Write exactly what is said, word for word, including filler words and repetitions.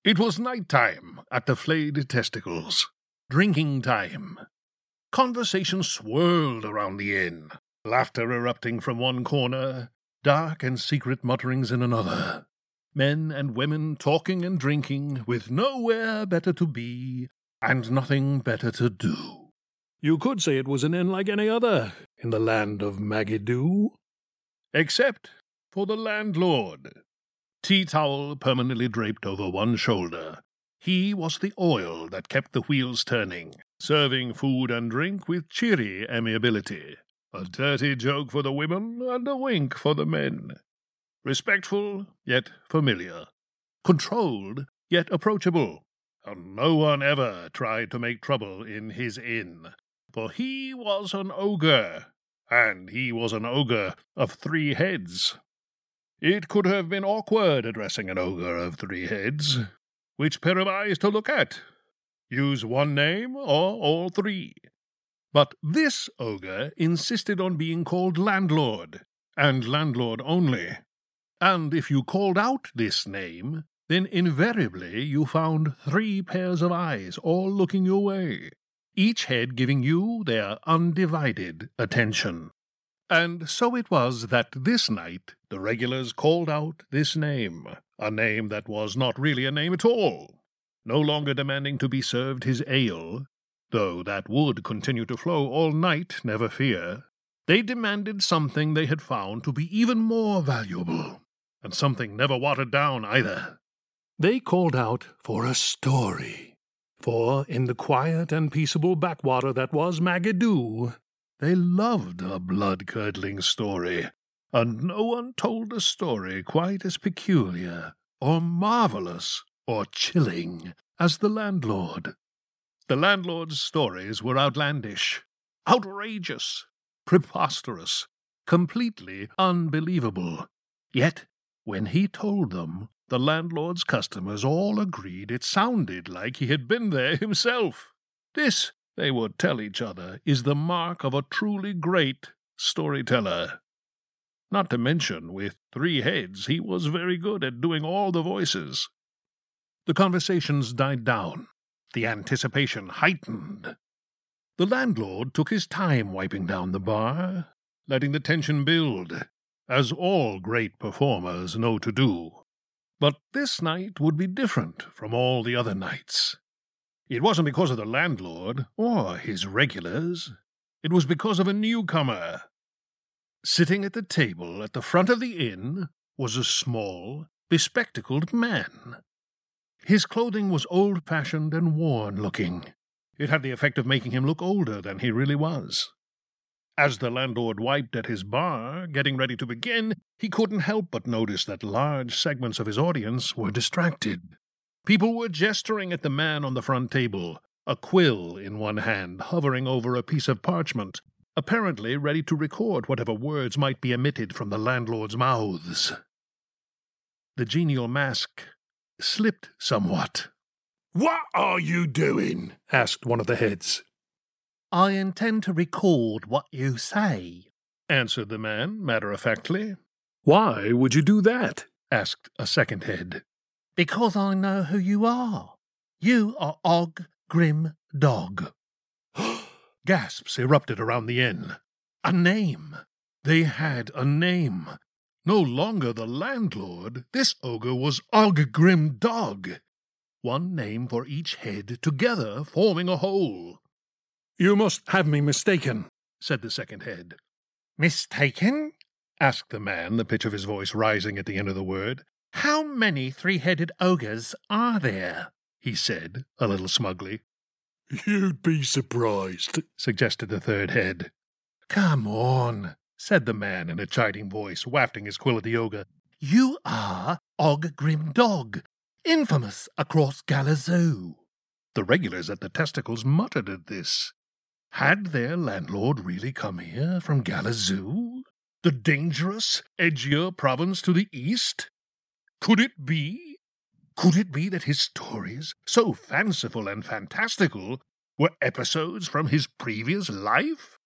It was night time at the Flayed Testicles. Drinking time. Conversation swirled around the inn, laughter erupting from one corner, dark and secret mutterings in another. Men and women talking and drinking, with nowhere better to be, and nothing better to do. You could say it was an inn like any other in the land of Magidoo. Except for the landlord. Tea towel permanently draped over one shoulder. He was the oil that kept the wheels turning, serving food and drink with cheery amiability. A dirty joke for the women and a wink for the men. Respectful, yet familiar. Controlled, yet approachable. And no one ever tried to make trouble in his inn. For he was an ogre, and he was an ogre of three heads. It could have been awkward addressing an ogre of three heads. Which pair of eyes to look at? Use one name or all three? But this ogre insisted on being called landlord, and landlord only. And if you called out this name, then invariably you found three pairs of eyes all looking your way, each head giving you their undivided attention. And so it was that this night the regulars called out this name, a name that was not really a name at all, no longer demanding to be served his ale, though that would continue to flow all night, never fear. They demanded something they had found to be even more valuable, and something never watered down either. They called out for a story, for in the quiet and peaceable backwater that was Magidoo, they loved a blood-curdling story, and no one told a story quite as peculiar, or marvelous, or chilling as the landlord. The landlord's stories were outlandish, outrageous, preposterous, completely unbelievable. Yet, when he told them, the landlord's customers all agreed it sounded like he had been there himself. This, they would tell each other, is the mark of a truly great storyteller. Not to mention, with three heads, he was very good at doing all the voices. The conversations died down. The anticipation heightened. The landlord took his time wiping down the bar, letting the tension build, as all great performers know to do. But this night would be different from all the other nights. It wasn't because of the landlord or his regulars. It was because of a newcomer. Sitting at the table at the front of the inn was a small, bespectacled man. His clothing was old-fashioned and worn-looking. It had the effect of making him look older than he really was. As the landlord wiped at his bar, getting ready to begin, he couldn't help but notice that large segments of his audience were distracted. People were gesturing at the man on the front table, a quill in one hand hovering over a piece of parchment, apparently ready to record whatever words might be emitted from the landlord's mouths. The genial mask slipped somewhat. "What are you doing?" asked one of the heads. "I intend to record what you say," answered the man matter-of-factly. "Why would you do that?" asked a second head. "Because I know who you are. You are Og Grim Dog." Gasps erupted around the inn. A name. They had a name. No longer the landlord. This ogre was Og Grim Dog. One name for each head, together forming a whole. "You must have me mistaken," said the second head. "Mistaken?" asked the man, the pitch of his voice rising at the end of the word. "How many three-headed ogres are there?" he said, a little smugly. "You'd be surprised," suggested the third head. "Come on," said the man in a chiding voice, wafting his quill at the ogre. "You are Og Grim Dog, infamous across Galazoo." The regulars at the Testicles muttered at this. Had their landlord really come here from Galazoo, the dangerous, edgier province to the east? Could it be? Could it be that his stories, so fanciful and fantastical, were episodes from his previous life?